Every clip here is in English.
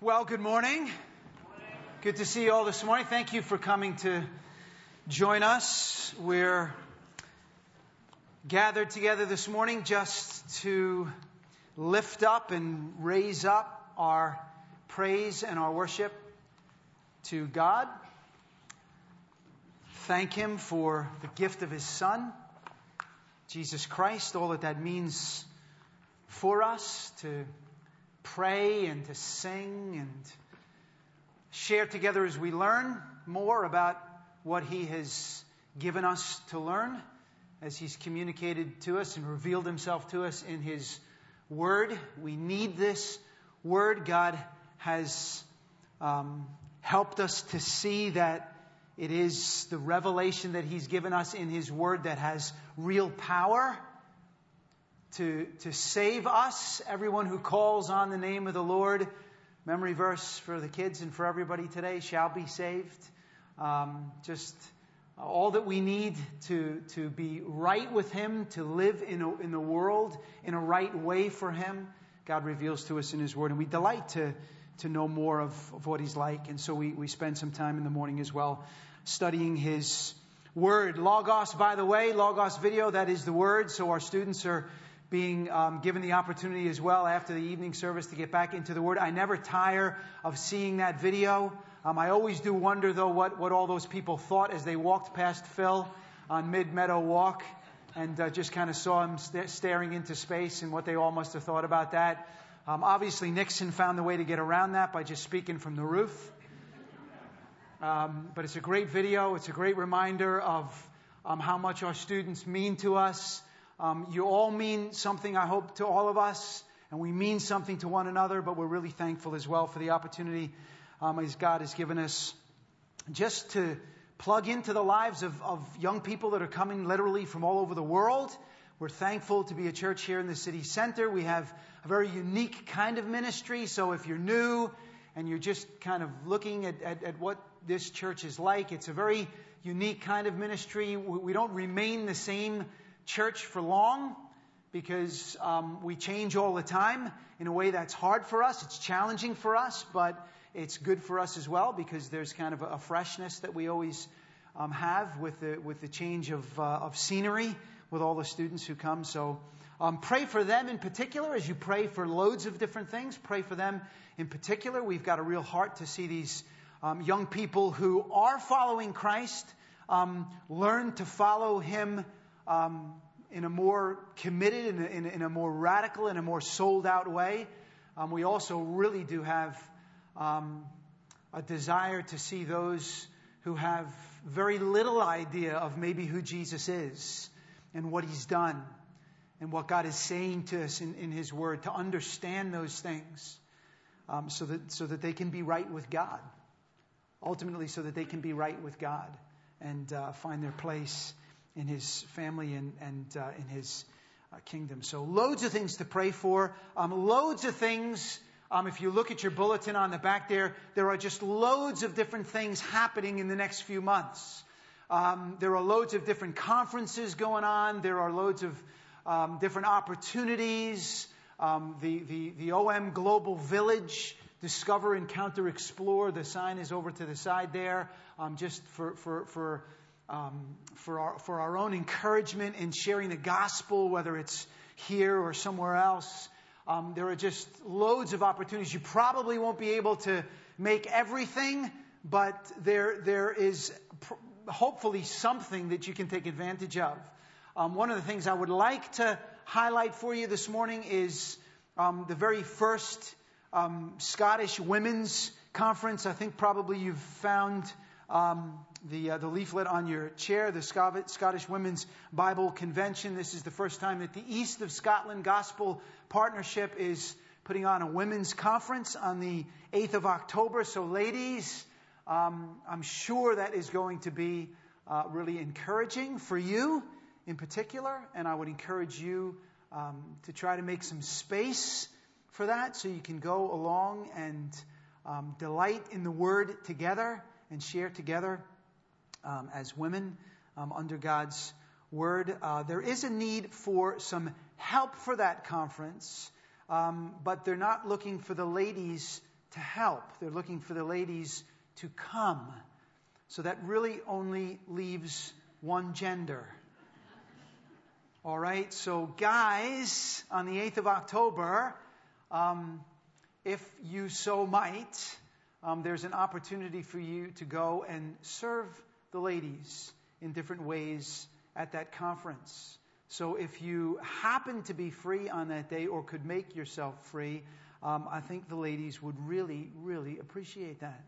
Well, good morning. Good to see you all this morning. Thank you for coming to join us. We're gathered together this morning just to lift up and raise up our praise and our worship to God. Thank Him for the gift of His Son, Jesus Christ, all that means for us, to pray and to sing and share together as we learn more about what He has given us to learn, as He's communicated to us and revealed Himself to us in His Word. We need this Word. God has helped us to see that it is the revelation that He's given us in His Word that has real power to save us. Everyone who calls on the name of the Lord, memory verse for the kids and for everybody today, shall be saved. Just all that we need to be right with Him, to live in the world in a right way for Him, God reveals to us in His Word. And we delight to know more of what He's like. And so we spend some time in the morning as well studying His Word. Logos, by the way, Logos video, that is the Word. So our students are being given the opportunity as well after the evening service to get back into the Word. I never tire of seeing that video. I always do wonder, though, what all those people thought as they walked past Phil on Mid-Meadow Walk and just kind of saw him staring into space, and what they all must have thought about that. Obviously, Nixon found the way to get around that by just speaking from the roof. But it's a great video. It's a great reminder of how much our students mean to us. You all mean something, I hope, to all of us, and we mean something to one another, but we're really thankful as well for the opportunity as God has given us just to plug into the lives of young people that are coming literally from all over the world. We're thankful to be a church here in the city center. We have a very unique kind of ministry, so if you're new and you're just kind of looking at what this church is like, it's a very unique kind of ministry. We don't remain the same church for long because we change all the time in a way that's hard for us. It's challenging for us, but it's good for us as well because there's kind of a freshness that we always have with the change of scenery with all the students who come. So pray for them in particular as you pray for loads of different things. Pray for them in particular. We've got a real heart to see these young people who are following Christ learn to follow Him in a more committed, in a more radical, in a more sold out way. We also really do have a desire to see those who have very little idea of maybe who Jesus is and what He's done and what God is saying to us in His Word, to understand those things so that they can be right with God. Ultimately, so that they can be right with God and find their place in His family and in His kingdom. So loads of things to pray for. Loads of things. If you look at your bulletin on the back there are just loads of different things happening in the next few months. There are loads of different conferences going on. There are loads of different opportunities. The OM Global Village, Discover, Encounter, Explore. The sign is over to the side there. Just for our own encouragement in sharing the gospel, whether it's here or somewhere else. There are just loads of opportunities. You probably won't be able to make everything, but there is hopefully something that you can take advantage of. One of the things I would like to highlight for you this morning is the very first Scottish Women's Conference. I think probably you've found the leaflet on your chair, the Scottish Women's Bible Convention. This is the first time that the East of Scotland Gospel Partnership is putting on a women's conference on the 8th of October. So ladies, I'm sure that is going to be really encouraging for you in particular. And I would encourage you to try to make some space for that so you can go along and delight in the Word together and share together as women under God's Word. There is a need for some help for that conference, but they're not looking for the ladies to help. They're looking for the ladies to come. So that really only leaves one gender. All right, so guys, on the 8th of October, if you so might, there's an opportunity for you to go and serve the ladies in different ways at that conference. So if you happen to be free on that day or could make yourself free, I think the ladies would really, really appreciate that.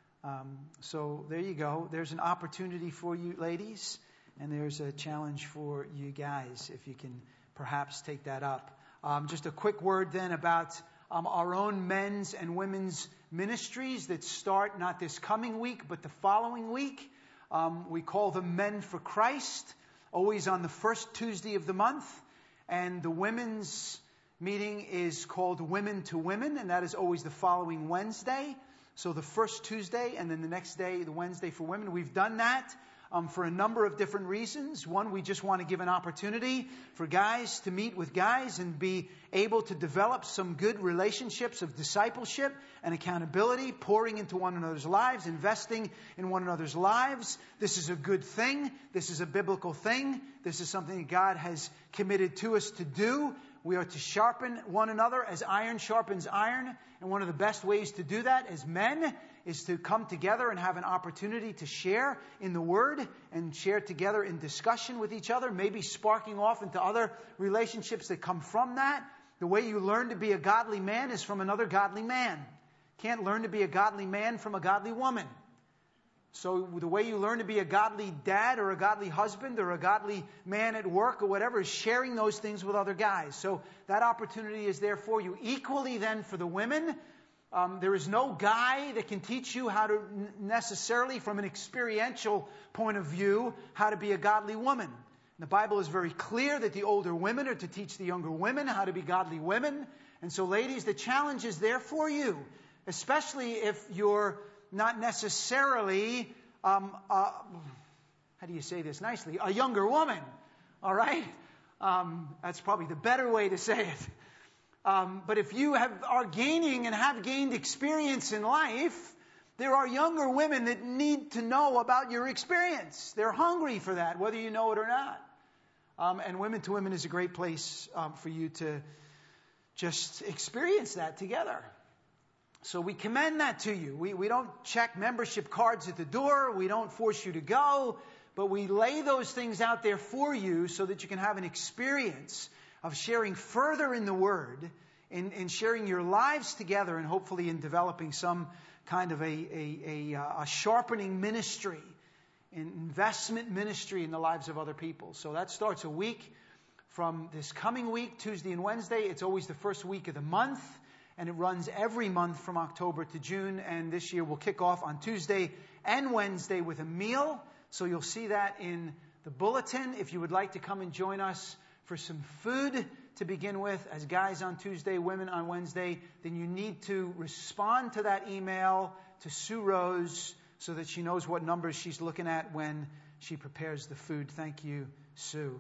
So there you go. There's an opportunity for you ladies, and there's a challenge for you guys if you can perhaps take that up. Just a quick word then about our own men's and women's ministries that start not this coming week, but the following week. We call them Men for Christ, always on the first Tuesday of the month. And the women's meeting is called Women to Women, and that is always the following Wednesday. So the first Tuesday, and then the next day, the Wednesday for women. We've done that for a number of different reasons. One, we just want to give an opportunity for guys to meet with guys and be able to develop some good relationships of discipleship and accountability, pouring into one another's lives, investing in one another's lives. This is a good thing. This is a biblical thing. This is something that God has committed to us to do. We are to sharpen one another as iron sharpens iron. And one of the best ways to do that as men is to come together and have an opportunity to share in the Word and share together in discussion with each other, maybe sparking off into other relationships that come from that. The way you learn to be a godly man is from another godly man. Can't learn to be a godly man from a godly woman. So the way you learn to be a godly dad or a godly husband or a godly man at work or whatever is sharing those things with other guys. So that opportunity is there for you. Equally then for the women, there is no guy that can teach you how to necessarily, from an experiential point of view, how to be a godly woman. The Bible is very clear that the older women are to teach the younger women how to be godly women. And so ladies, the challenge is there for you, especially if you're not necessarily, how do you say this nicely, a younger woman, all right? That's probably the better way to say it. But if you are gaining and have gained experience in life, there are younger women that need to know about your experience. They're hungry for that, whether you know it or not. And Women to Women is a great place for you to just experience that together. So we commend that to you. We don't check membership cards at the door. We don't force you to go. But we lay those things out there for you so that you can have an experience of sharing further in the Word, in sharing your lives together, and hopefully in developing some kind of a sharpening ministry, an investment ministry in the lives of other people. So that starts a week from this coming week, Tuesday and Wednesday. It's always the first week of the month. And it runs every month from October to June. And this year we'll kick off on Tuesday and Wednesday with a meal. So you'll see that in the bulletin. If you would like to come and join us for some food to begin with, as guys on Tuesday, women on Wednesday, then you need to respond to that email to Sue Rose so that she knows what numbers she's looking at when she prepares the food. Thank you, Sue.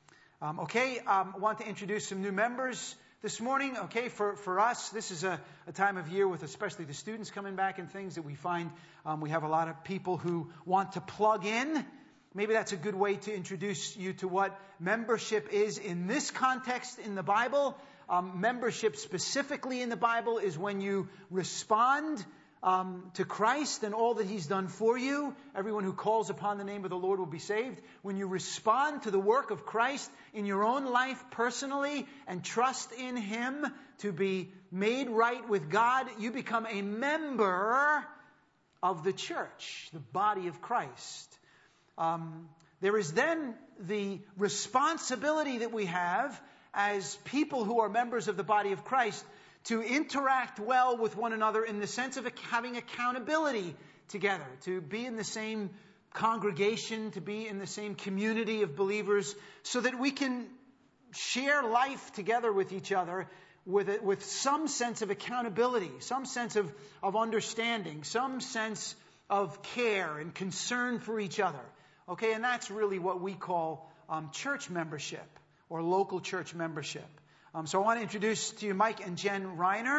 I want to introduce some new members this morning. For us, this is a time of year with especially the students coming back and things that we find we have a lot of people who want to plug in. Maybe that's a good way to introduce you to what membership is in this context in the Bible. Membership specifically in the Bible is when you respond to Christ and all that He's done for you. Everyone who calls upon the name of the Lord will be saved. When you respond to the work of Christ in your own life personally and trust in Him to be made right with God, you become a member of the church, the body of Christ. There is then the responsibility that we have as people who are members of the body of Christ to interact well with one another in the sense of having accountability together, to be in the same congregation, to be in the same community of believers, so that we can share life together with each other with some sense of accountability, some sense of understanding, some sense of care and concern for each other. Okay, and that's really what we call church membership or local church membership. So I want to introduce to you Mike and Jen Reiner.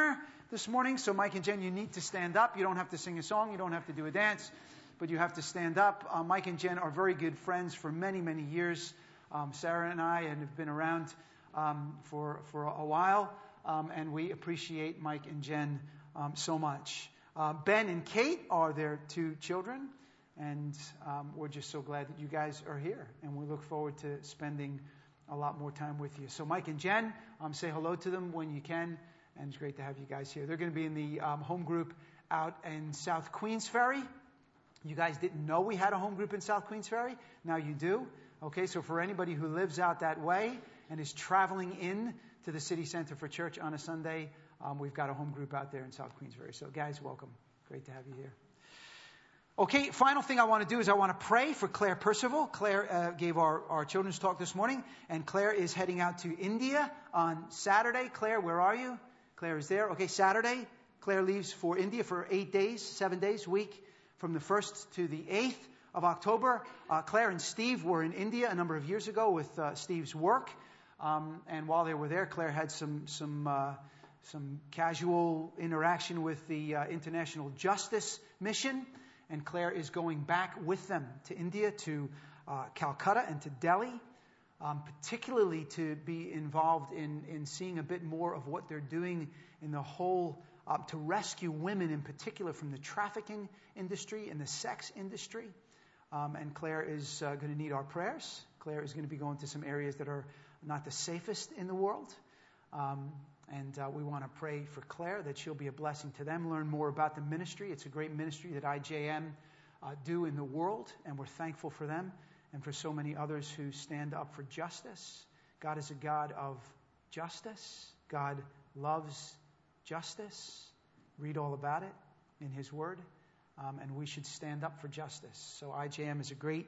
this morning. So Mike and Jen, you need to stand up. You don't have to sing a song. You don't have to do a dance, but you have to stand up. Mike and Jen are very good friends for many, many years. Sarah and I have been around for a while, and we appreciate Mike and Jen so much. Ben and Kate are their two children, and we're just so glad that you guys are here, and we look forward to spending a lot more time with you. So Mike and Jen, say hello to them when you can, and it's great to have you guys here. They're going to be in the home group out in South Queensferry. You guys didn't know we had a home group in South Queensferry. Now you do. Okay, so for anybody who lives out that way and is traveling in to the city center for church on a Sunday, we've got a home group out there in South Queensferry. So guys, welcome. Great to have you here. Okay, final thing I want to do is I want to pray for Claire Percival. Claire gave our children's talk this morning, and Claire is heading out to India on Saturday. Claire, where are you? Claire is there. Okay, Saturday. Claire leaves for India for 7 days, week from the 1st to the 8th of October. Claire and Steve were in India a number of years ago with Steve's work. And while they were there, Claire had some casual interaction with the International Justice Mission. And Claire is going back with them to India, to Calcutta and to Delhi, particularly to be involved in seeing a bit more of what they're doing in the whole, to rescue women in particular from the trafficking industry and the sex industry. And Claire is going to need our prayers. Claire is going to be going to some areas that are not the safest in the world. And we want to pray for Claire, that she'll be a blessing to them, learn more about the ministry. It's a great ministry that IJM do in the world, and we're thankful for them and for so many others who stand up for justice. God is a God of justice. God loves justice. Read all about it in His Word. And we should stand up for justice. So IJM is a great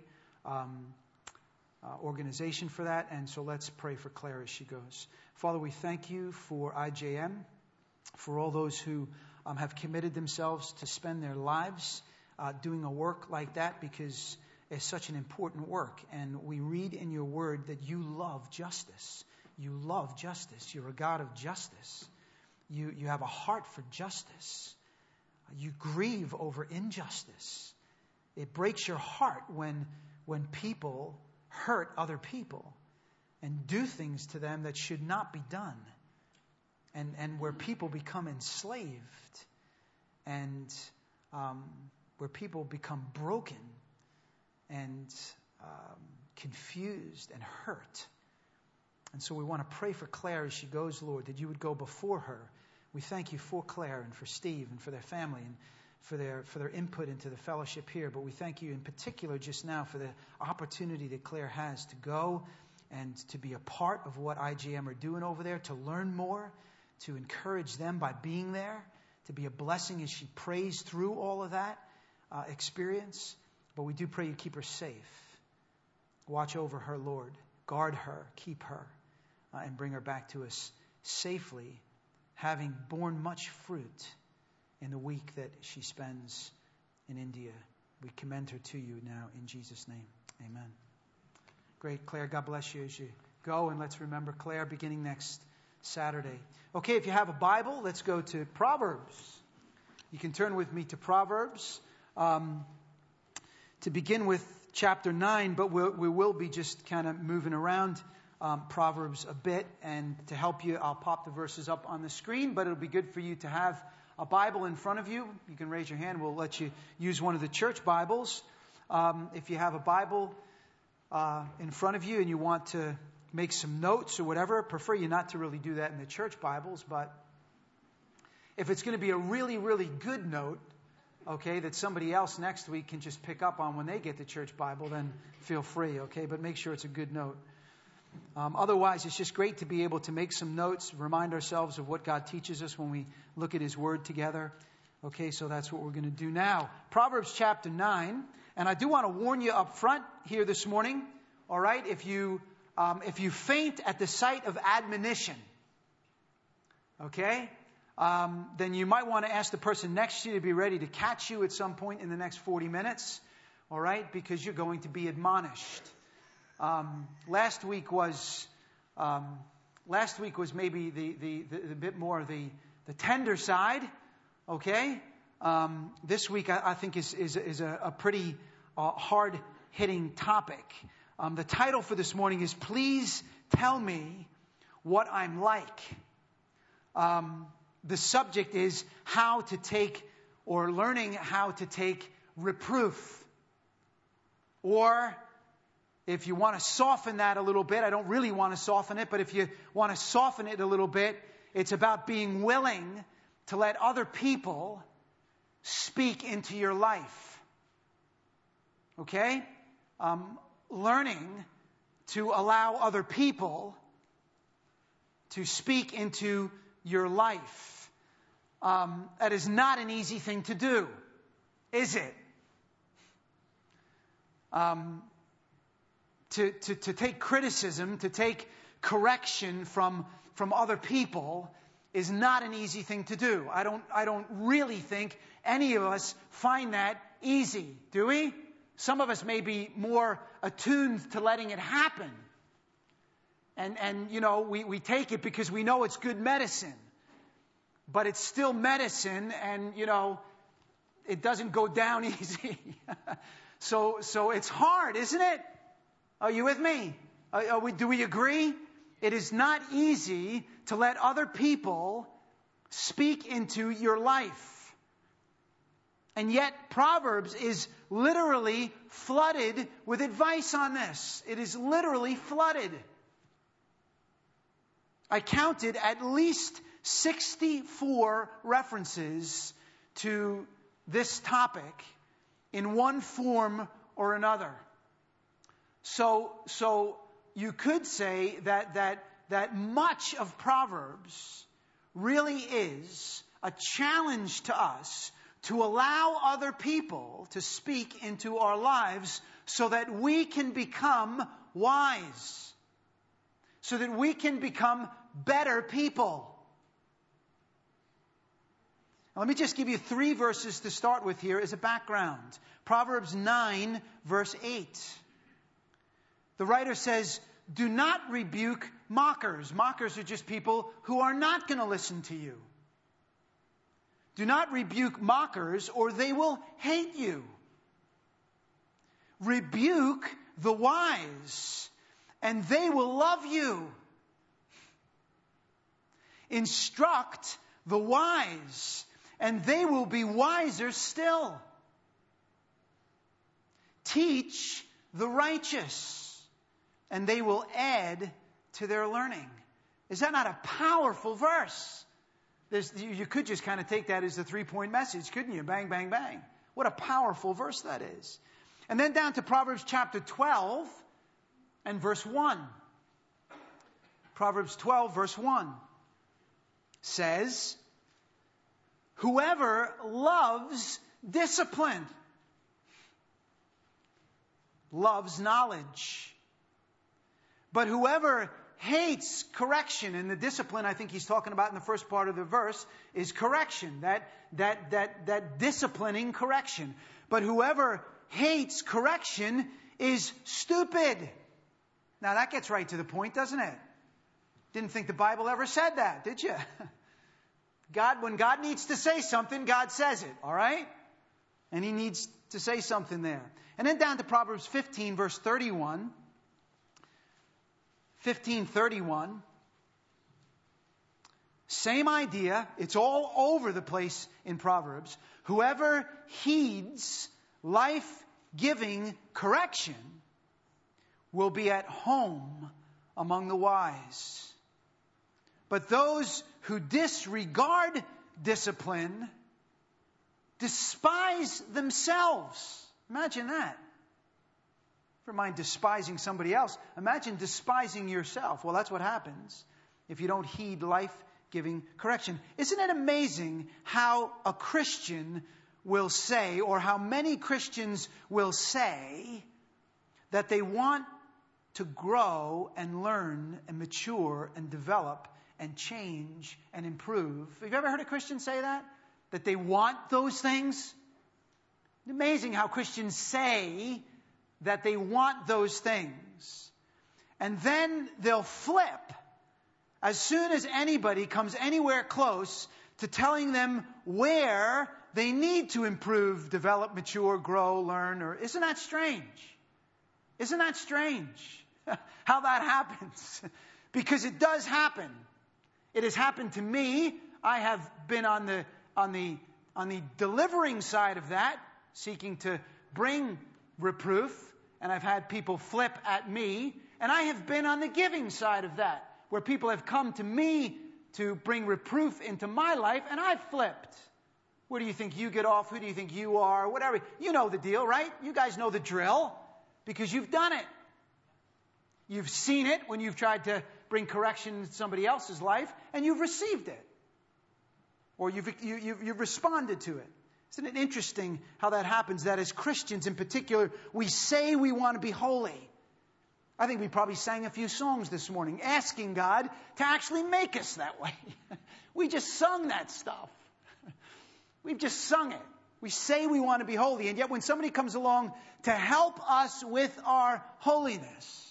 organization for that, and so let's pray for Claire as she goes. Father, we thank you for IJM, for all those who have committed themselves to spend their lives doing a work like that, because it's such an important work. And we read in your word that you love justice. You love justice. You're a God of justice. You have a heart for justice. You grieve over injustice. It breaks your heart when people hurt other people and do things to them that should not be done, and where people become enslaved, and where people become broken and confused and hurt. And so we want to pray for Claire as she goes, Lord, that you would go before her. We thank you for Claire and for Steve and for their family and for their input into the fellowship here. But we thank you in particular just now for the opportunity that Claire has to go and to be a part of what IJM are doing over there, to learn more, to encourage them by being there, to be a blessing as she prays through all of that experience. But we do pray you keep her safe. Watch over her, Lord. Guard her, keep her, and bring her back to us safely, having borne much fruit in the week that she spends in India. We commend her to you now in Jesus' name. Amen. Great, Claire. God bless you as you go. And let's remember Claire beginning next Saturday. Okay, if you have a Bible, let's go to Proverbs. You can turn with me to Proverbs. To begin with chapter 9, but we will be just kind of moving around Proverbs a bit. And to help you, I'll pop the verses up on the screen, but it'll be good for you to have a Bible in front of you. You can raise your hand. We'll let you use one of the church Bibles. If you have a Bible in front of you and you want to make some notes or whatever, I prefer you not to really do that in the church Bibles. But if it's going to be a really, really good note, okay, that somebody else next week can just pick up on when they get the church Bible, then feel free, okay? But make sure it's a good note. Otherwise, it's just great to be able to make some notes, remind ourselves of what God teaches us when we look at His Word together. Okay, so that's what we're going to do now. Proverbs chapter 9. And I do want to warn you up front here this morning, all right, if you faint at the sight of admonition, okay, then you might want to ask the person next to you to be ready to catch you at some point in the next 40 minutes, all right, because you're going to be admonished. Last week was maybe the bit more of the the tender side, okay? This week I think is a pretty hard-hitting topic. The title for this morning is Please Tell Me What I'm Like. The subject is how to take, or learning how to take reproof. Or, if you want to soften that a little bit, I don't really want to soften it, but if you want to soften it a little bit, it's about being willing to let other people speak into your life. Okay? Learning to allow other people to speak into your life. That is not an easy thing to do, is it? To take criticism, to take correction from other people is not an easy thing to do. I don't really think any of us find that easy, do we? Some of us may be more attuned to letting it happen. And you know, we take it because we know it's good medicine. But it's still medicine, and you know, it doesn't go down easy. So it's hard, isn't it? Are you with me? Do we agree? It is not easy to let other people speak into your life. And yet, Proverbs is literally flooded with advice on this. It is literally flooded. I counted at least 64 references to this topic in one form or another. So you could say that much of Proverbs really is a challenge to us to allow other people to speak into our lives so that we can become wise, so that we can become better people. Let me just give you 3 verses to start with here as a background. Proverbs 9, verse 8. The writer says, do not rebuke mockers. Mockers are just people who are not going to listen to you. Do not rebuke mockers, or they will hate you. Rebuke the wise, and they will love you. Instruct the wise, and they will be wiser still. Teach the righteous, and they will add to their learning. Is that not a powerful verse? You could just kind of take that as the 3-point message, couldn't you? Bang, bang, bang. What a powerful verse that is. And then down to Proverbs chapter 12 and verse 1. Proverbs 12, verse 1 says, whoever loves discipline loves knowledge. But whoever hates correction, and the discipline I think he's talking about in the first part of the verse is correction, that disciplining correction. But whoever hates correction is stupid. Now that gets right to the point, doesn't it? Didn't think the Bible ever said that, did you? When God needs to say something, God says it, all right? And he needs to say something there. And then down to Proverbs 15, verse 31. 15:31. Same idea. It's all over the place in Proverbs. Whoever heeds life-giving correction will be at home among the wise. But those who disregard discipline despise themselves. Imagine that. Never mind despising somebody else. Imagine despising yourself. Well, that's what happens if you don't heed life-giving correction. Isn't it amazing how a Christian will say, or how many Christians will say, that they want to grow and learn and mature and develop and change and improve? Have you ever heard a Christian say that? That they want those things? It's amazing how Christians say that they want those things. And then they'll flip as soon as anybody comes anywhere close to telling them where they need to improve, develop, mature, grow, learn. Or isn't that strange? Isn't that strange how that happens? Because it does happen. It has happened to me. I have been on the delivering side of that, seeking to bring reproof, and I've had people flip at me. And I have been on the giving side of that, where people have come to me to bring reproof into my life, and I've flipped. Where do you think you get off? Who do you think you are? Whatever. You know the deal, right? You guys know the drill, because you've done it. You've seen it when you've tried to bring correction in somebody else's life, and you've received it. Or you've responded to it. Isn't it interesting how that happens? That as Christians in particular, we say we want to be holy. I think we probably sang a few songs this morning asking God to actually make us that way. We just sung that stuff. We've just sung it. We say we want to be holy, and yet when somebody comes along to help us with our holiness,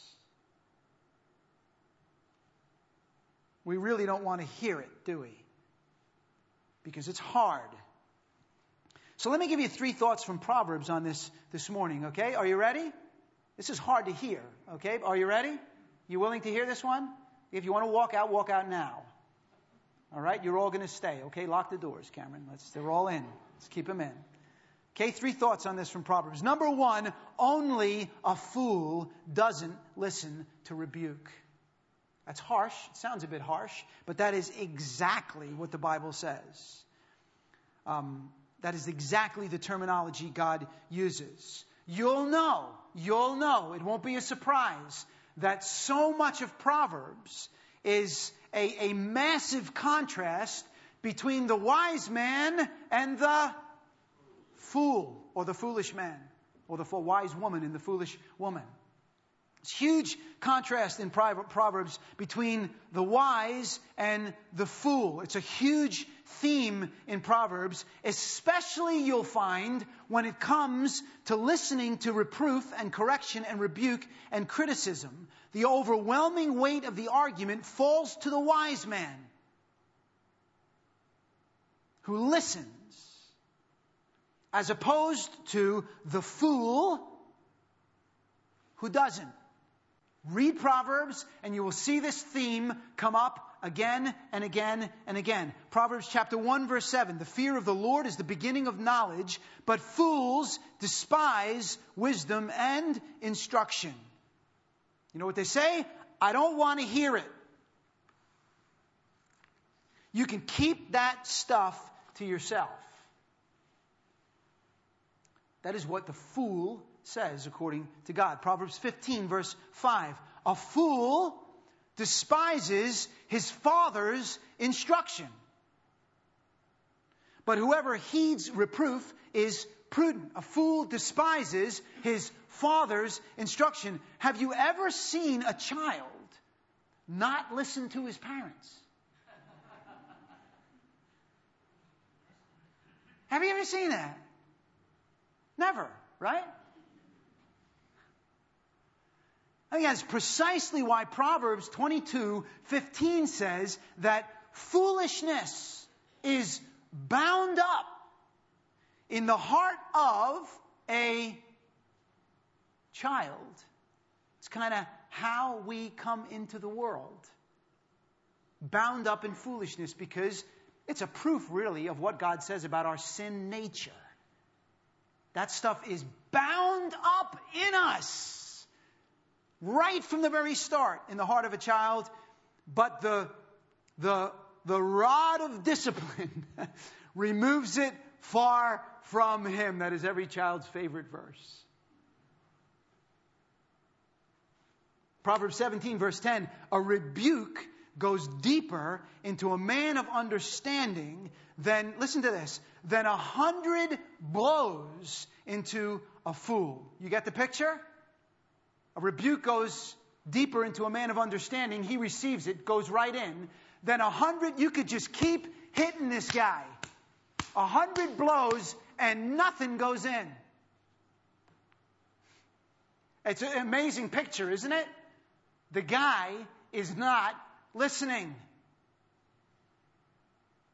we really don't want to hear it, do we? Because it's hard. So let me give you 3 thoughts from Proverbs on this morning, okay? Are you ready? This is hard to hear, okay? Are you ready? You willing to hear this one? If you want to walk out now. All right? You're all going to stay, okay? Lock the doors, Cameron. They're all in. Let's keep them in. Okay, 3 thoughts on this from Proverbs. Number 1, only a fool doesn't listen to rebuke. That's harsh. It sounds a bit harsh, but that is exactly what the Bible says. That is exactly the terminology God uses. You'll know, it won't be a surprise that so much of Proverbs is a massive contrast between the wise man and the fool, or the foolish man, or the wise woman and the foolish woman. It's huge contrast in Proverbs between the wise and the fool. It's a huge theme in Proverbs, especially you'll find when it comes to listening to reproof and correction and rebuke and criticism. The overwhelming weight of the argument falls to the wise man who listens, as opposed to the fool who doesn't. Read Proverbs and you will see this theme come up again and again and again. Proverbs chapter 1 verse 7. The fear of the Lord is the beginning of knowledge, but fools despise wisdom and instruction. You know what they say? I don't want to hear it. You can keep that stuff to yourself. That is what the fool says according to God. Proverbs 15 verse 5. A fool despises his father's instruction, but whoever heeds reproof is prudent. A fool despises his father's instruction. Have you ever seen a child not listen to his parents? Have you ever seen that? Never, right? I think that's precisely why Proverbs 22:15 says that foolishness is bound up in the heart of a child. It's kind of how we come into the world. Bound up in foolishness, because it's a proof really of what God says about our sin nature. That stuff is bound up in us. Right from the very start in the heart of a child, but the rod of discipline removes it far from him. That is every child's favorite verse. Proverbs 17 verse 10, a rebuke goes deeper into a man of understanding than, listen to this, than 100 blows into a fool. You get the picture? A rebuke goes deeper into a man of understanding. He receives it, goes right in. Then 100, you could just keep hitting this guy. 100 blows and nothing goes in. It's an amazing picture, isn't it? The guy is not listening.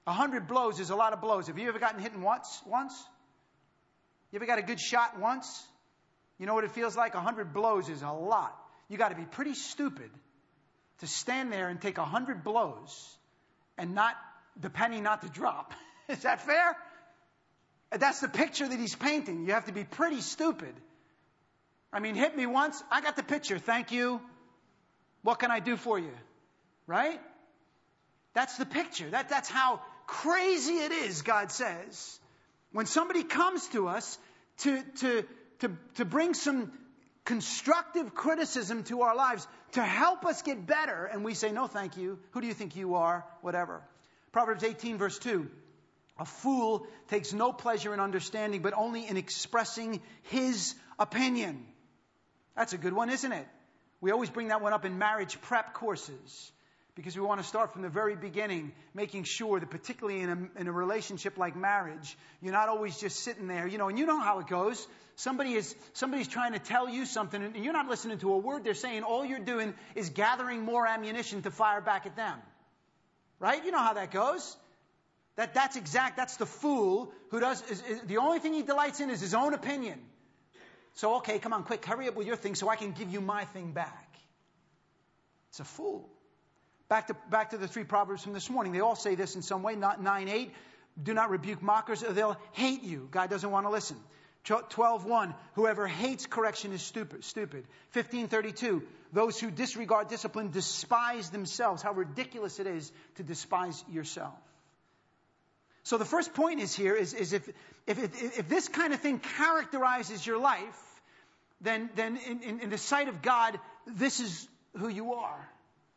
100 blows is a lot of blows. Have you ever gotten hit once? You ever got a good shot once? You know what it feels like? 100 blows is a lot. You got to be pretty stupid to stand there and take 100 blows and the penny not to drop. Is that fair? That's the picture that he's painting. You have to be pretty stupid. I mean, hit me once. I got the picture. Thank you. What can I do for you? Right? That's the picture. That's how crazy it is, God says. When somebody comes to us to bring some constructive criticism to our lives, to help us get better, and we say, no, thank you. Who do you think you are? Whatever. Proverbs 18, verse 2. A fool takes no pleasure in understanding, but only in expressing his opinion. That's a good one, isn't it? We always bring that one up in marriage prep courses because we want to start from the very beginning, making sure that particularly in a relationship like marriage, you're not always just sitting there, and you know how it goes. Somebody's trying to tell you something and you're not listening to a word they're saying. All you're doing is gathering more ammunition to fire back at them. Right? You know how that goes. That's the fool who the only thing he delights in is his own opinion. So, okay, come on, quick, hurry up with your thing so I can give you my thing back. It's a fool. Back to the 3 Proverbs from this morning. They all say this in some way. 9:8, do not rebuke mockers or they'll hate you. God doesn't want to listen. 12:1, whoever hates correction is stupid. 15:32, those who disregard discipline despise themselves. How ridiculous it is to despise yourself. So the first point is if this kind of thing characterizes your life, then in the sight of God, this is who you are.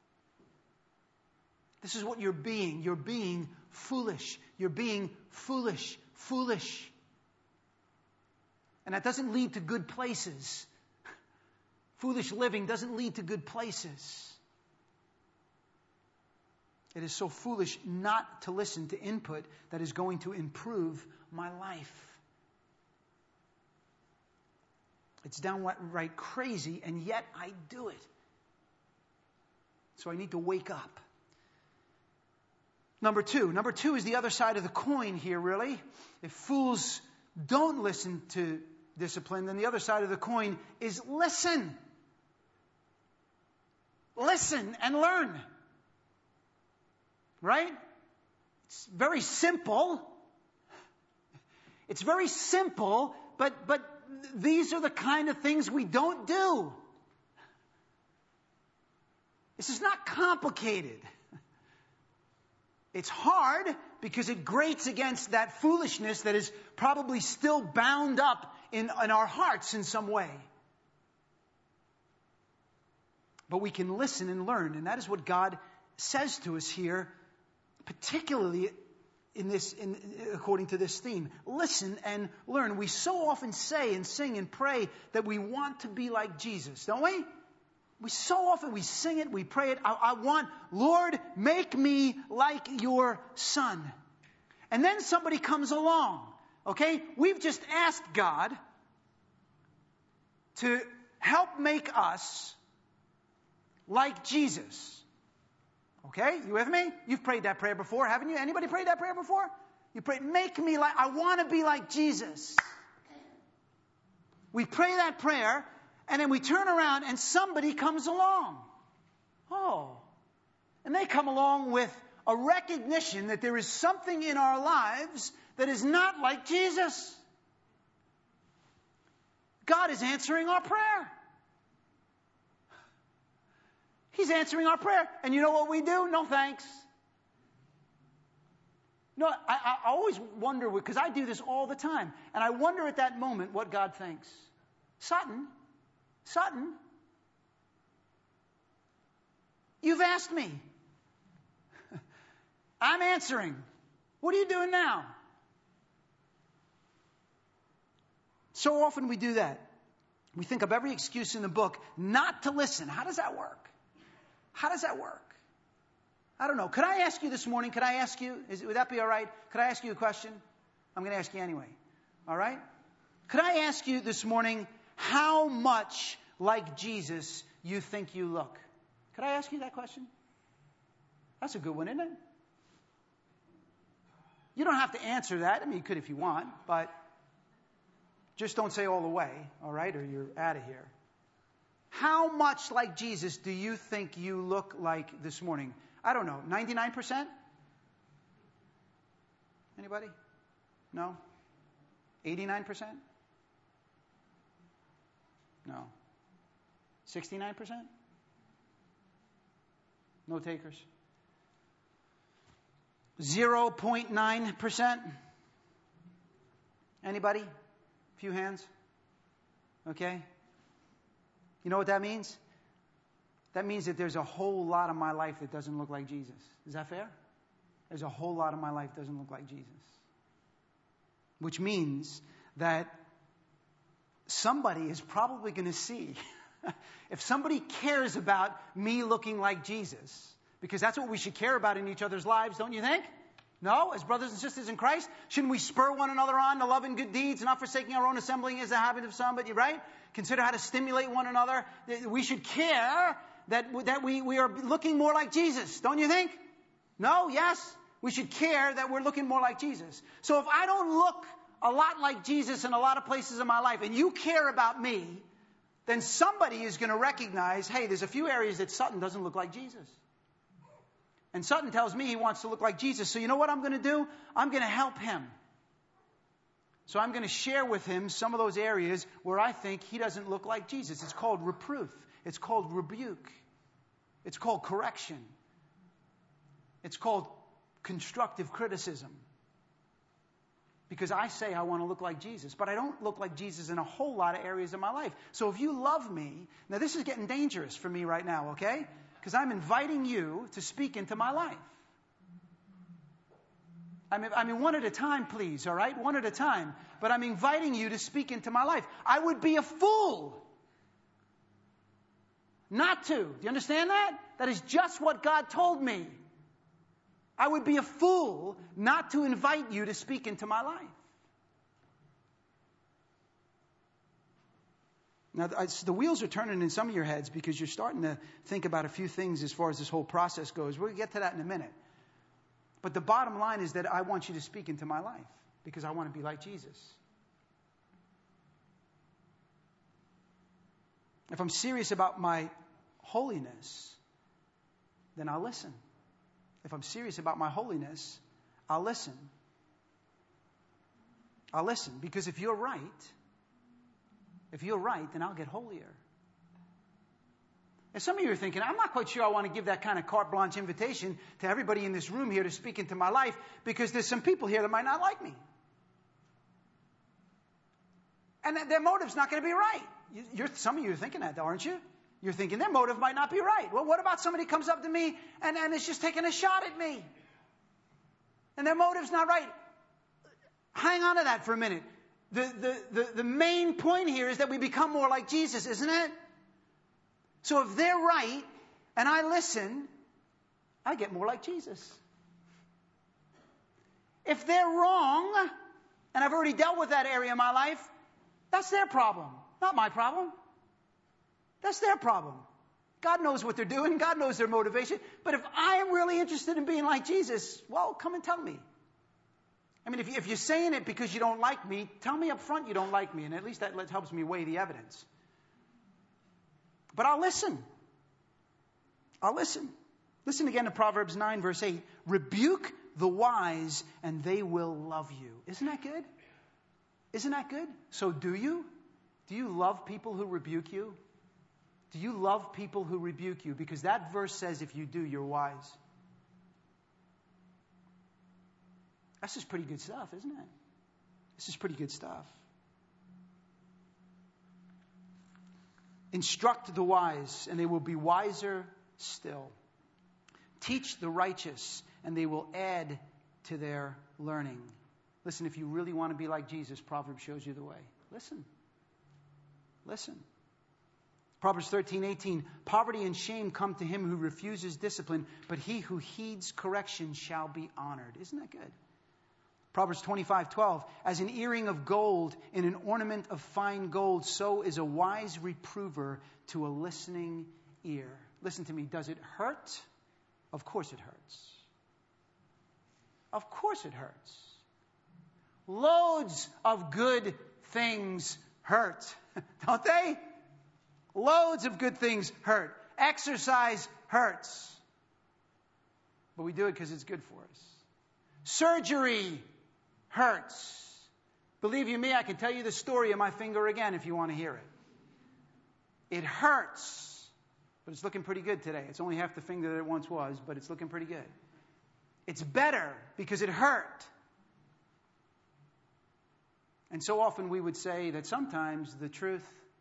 This is what you're being. You're being foolish. You're being foolish. And that doesn't lead to good places. Foolish living doesn't lead to good places. It is so foolish not to listen to input that is going to improve my life. It's downright crazy, and yet I do it. So I need to wake up. Number two is the other side of the coin here, really. If fools don't listen to discipline, then the other side of the coin is listen. Listen and learn. Right? It's very simple. It's very simple, but these are the kind of things we don't do. This is not complicated. It's hard because it grates against that foolishness that is probably still bound up in our hearts in some way. But we can listen and learn, and that is what God says to us here, particularly according to this theme. Listen and learn. We so often say and sing and pray that we want to be like Jesus, don't we? We sing it, we pray it. I want, Lord, make me like your Son. And then somebody comes along, okay? We've just asked God to help make us like Jesus. Okay? You with me? You've prayed that prayer before, haven't you? Anybody prayed that prayer before? You prayed, I want to be like Jesus. We pray that prayer, and then we turn around and somebody comes along. Oh. And they come along with a recognition that there is something in our lives that is not like Jesus. God is answering our prayer. He's answering our prayer. And you know what we do? No thanks. No, I always wonder, because I do this all the time, and I wonder at that moment what God thinks. Sutton, you've asked me. I'm answering. What are you doing now? So often we do that. We think of every excuse in the book not to listen. How does that work? I don't know. Could I ask you this morning, would that be all right? Could I ask you a question? I'm going to ask you anyway. All right? Could I ask you this morning how much like Jesus you think you look? Could I ask you that question? That's a good one, isn't it? You don't have to answer that. I mean, you could if you want, but just don't say all the way, all right, or you're out of here. How much like Jesus do you think you look like this morning? I don't know, 99%? Anybody? No? 89%? No. 69%? No takers. 0.9%? Anybody? Few hands? Okay. You know what that means? That means that there's a whole lot of my life that doesn't look like Jesus. Is that fair? There's a whole lot of my life that doesn't look like Jesus. Which means that somebody is probably going to see if somebody cares about me looking like Jesus, because that's what we should care about in each other's lives, don't you think? No? As brothers and sisters in Christ, shouldn't we spur one another on to love and good deeds, not forsaking our own assembling as the habit of some, but right? Consider how to stimulate one another. We should care that we are looking more like Jesus, don't you think? No? Yes? We should care that we're looking more like Jesus. So if I don't look a lot like Jesus in a lot of places in my life, and you care about me, then somebody is going to recognize, hey, there's a few areas that Sutton doesn't look like Jesus. And Sutton tells me he wants to look like Jesus. So you know what I'm going to do? I'm going to help him. So I'm going to share with him some of those areas where I think he doesn't look like Jesus. It's called reproof. It's called rebuke. It's called correction. It's called constructive criticism. Because I say I want to look like Jesus, but I don't look like Jesus in a whole lot of areas of my life. So if you love me, now this is getting dangerous for me right now, okay? Because I'm inviting you to speak into my life. I mean, one at a time, please, all right? One at a time. But I'm inviting you to speak into my life. I would be a fool not to. Do you understand that? That is just what God told me. I would be a fool not to invite you to speak into my life. Now, the wheels are turning in some of your heads because you're starting to think about a few things as far as this whole process goes. We'll get to that in a minute. But the bottom line is that I want you to speak into my life because I want to be like Jesus. If I'm serious about my holiness, then I'll listen. If I'm serious about my holiness, I'll listen. I'll listen because if you're right, then I'll get holier. And some of you are thinking, I'm not quite sure I want to give that kind of carte blanche invitation to everybody in this room here to speak into my life because there's some people here that might not like me. And their motive's not going to be right. Some of you are thinking that, aren't you? You're thinking their motive might not be right. Well, what about somebody comes up to me and is just taking a shot at me? And their motive's not right. Hang on to that for a minute. The main point here is that we become more like Jesus, isn't it? So if they're right and I listen, I get more like Jesus. If they're wrong, and I've already dealt with that area of my life, that's their problem, not my problem. That's their problem. God knows what they're doing. God knows their motivation. But if I am really interested in being like Jesus, well, come and tell me. I mean, if you're saying it because you don't like me, tell me up front you don't like me, and at least that helps me weigh the evidence. But I'll listen. I'll listen. Listen again to Proverbs 9, verse 8. Rebuke the wise, and they will love you. Isn't that good? Isn't that good? So do you? Do you love people who rebuke you? Do you love people who rebuke you? Because that verse says if you do, you're wise. That's just pretty good stuff, isn't it? This is pretty good stuff. Instruct the wise, and they will be wiser still. Teach the righteous, and they will add to their learning. Listen, if you really want to be like Jesus, Proverbs shows you the way. Listen. Listen. Proverbs 13:18, poverty and shame come to him who refuses discipline, but he who heeds correction shall be honored. Isn't that good? Proverbs 25:12, as an earring of gold in an ornament of fine gold, so is a wise reprover to a listening ear. Listen to me, does it hurt? Of course it hurts. Of course it hurts. Loads of good things hurt, don't they? Loads of good things hurt. Exercise hurts. But we do it because it's good for us. Surgery hurts. Believe you me, I can tell you the story of my finger again if you want to hear it. It hurts, but it's looking pretty good today. It's only half the finger that it once was, but it's looking pretty good. It's better because it hurt. And so often we would say that sometimes the truth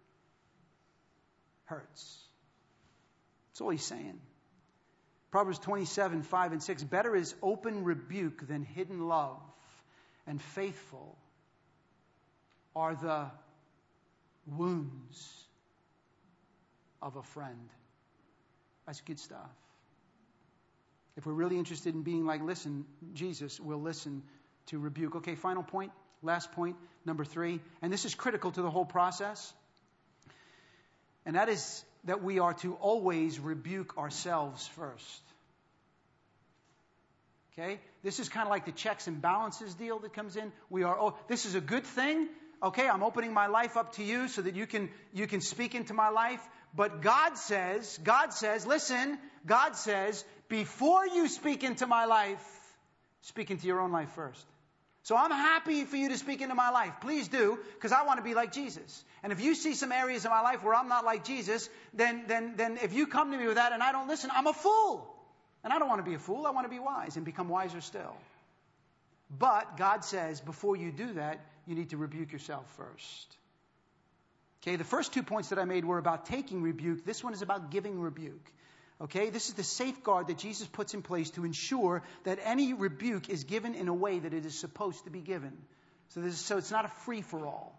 hurts. That's all he's saying. Proverbs 27, 5 and 6. Better is open rebuke than hidden love, and faithful are the wounds of a friend. That's good stuff. If we're really interested in being like Jesus will listen to rebuke. Okay, final point, last point, number 3. And this is critical to the whole process. And that is that we are to always rebuke ourselves first. Okay? This is kind of like the checks and balances deal that comes in. This is a good thing. Okay, I'm opening my life up to you so that you can speak into my life. But God says, listen, God says, before you speak into my life, speak into your own life first. So I'm happy for you to speak into my life. Please do, because I want to be like Jesus. And if you see some areas of my life where I'm not like Jesus, then if you come to me with that and I don't listen, I'm a fool. And I don't want to be a fool. I want to be wise and become wiser still. But God says, before you do that, you need to rebuke yourself first. Okay, the first 2 points that I made were about taking rebuke. This one is about giving rebuke. Okay, this is the safeguard that Jesus puts in place to ensure that any rebuke is given in a way that it is supposed to be given. So it's not a free-for-all.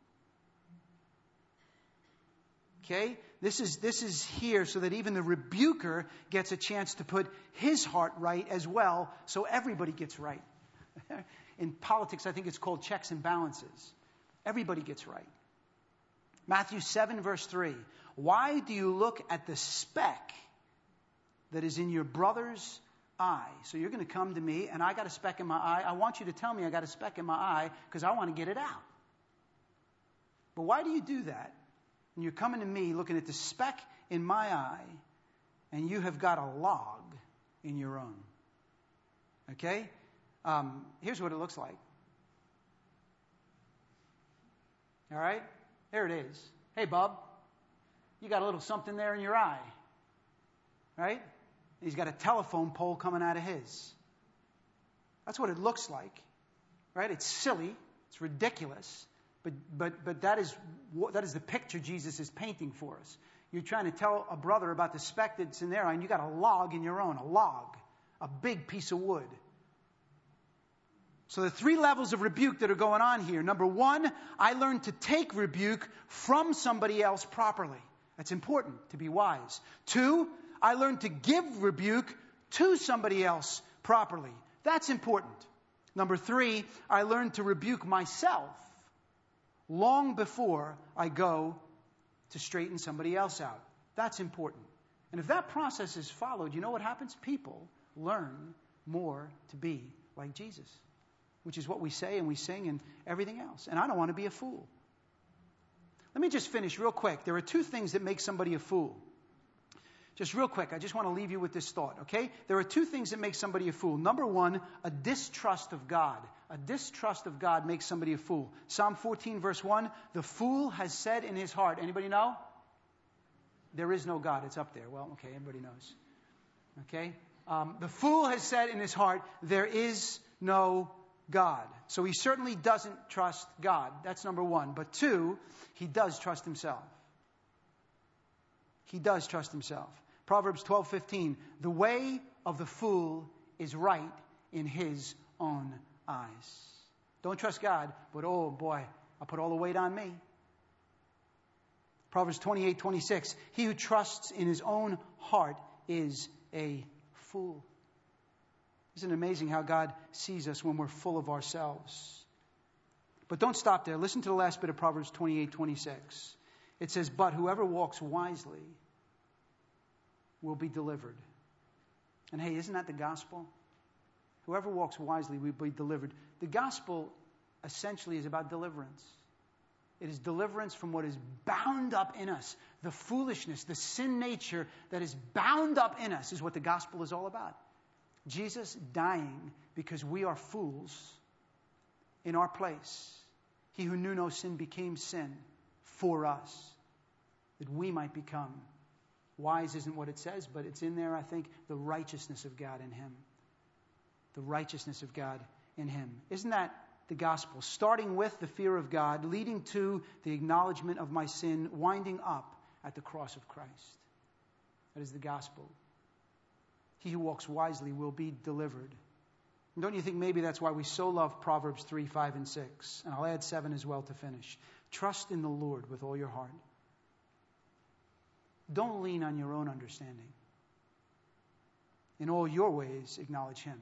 Okay, this is here so that even the rebuker gets a chance to put his heart right as well, so everybody gets right. In politics, I think it's called checks and balances. Everybody gets right. Matthew 7, verse 3. Why do you look at the speck that is in your brother's eye? So you're going to come to me, and I got a speck in my eye. I want you to tell me I got a speck in my eye because I want to get it out. But why do you do that? And you're coming to me looking at the speck in my eye, and you have got a log in your own. Okay? Here's what it looks like. All right? There it is. Hey, bub, you got a little something there in your eye. Right? He's got a telephone pole coming out of his. That's what it looks like. Right? It's silly. It's ridiculous. But that is the picture Jesus is painting for us. You're trying to tell a brother about the speck that's in there, and you got a log in your own. A log. A big piece of wood. So the 3 levels of rebuke that are going on here. Number 1, I learned to take rebuke from somebody else properly. That's important to be wise. 2, I learned to give rebuke to somebody else properly. That's important. Number 3, I learned to rebuke myself long before I go to straighten somebody else out. That's important. And if that process is followed, you know what happens? People learn more to be like Jesus. Which is what we say and we sing and everything else. And I don't want to be a fool. Let me just finish real quick. There are 2 things that make somebody a fool. Just real quick, I just want to leave you with this thought, okay? There are 2 things that make somebody a fool. Number 1, a distrust of God. A distrust of God makes somebody a fool. Psalm 14, verse 1, the fool has said in his heart, anybody know? There is no God. It's up there. Well, okay, everybody knows. Okay? The fool has said in his heart, there is no God. So he certainly doesn't trust God. That's number 1. But 2, he does trust himself. He does trust himself. Proverbs 12:15. The way of the fool is right in his own eyes. Don't trust God, but oh boy, I'll put all the weight on me. Proverbs 28:26. He who trusts in his own heart is a fool. Isn't it amazing how God sees us when we're full of ourselves? But don't stop there. Listen to the last bit of Proverbs 28:26. It says, but whoever walks wisely will be delivered. And hey, isn't that the gospel? Whoever walks wisely will be delivered. The gospel essentially is about deliverance. It is deliverance from what is bound up in us. The foolishness, the sin nature that is bound up in us is what the gospel is all about. Jesus dying because we are fools in our place. He who knew no sin became sin for us, that we might become. Wise isn't what it says, but it's in there, I think, the righteousness of God in him. The righteousness of God in him. Isn't that the gospel? Starting with the fear of God, leading to the acknowledgement of my sin, winding up at the cross of Christ. That is the gospel. He who walks wisely will be delivered. And don't you think maybe that's why we so love Proverbs 3, 5, and 6? And I'll add 7 as well to finish. Trust in the Lord with all your heart. Don't lean on your own understanding. In all your ways, acknowledge him,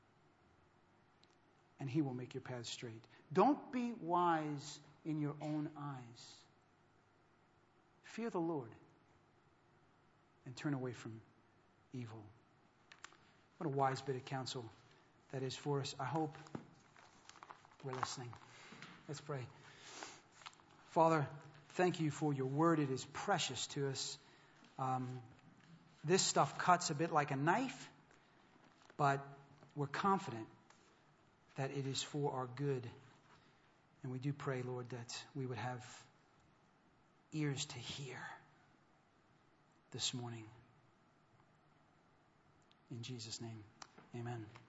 and he will make your path straight. Don't be wise in your own eyes. Fear the Lord and turn away from evil. What a wise bit of counsel that is for us. I hope we're listening. Let's pray. Father, thank you for your word. It is precious to us. This stuff cuts a bit like a knife, but we're confident that it is for our good. And we do pray, Lord, that we would have ears to hear this morning. In Jesus' name, amen.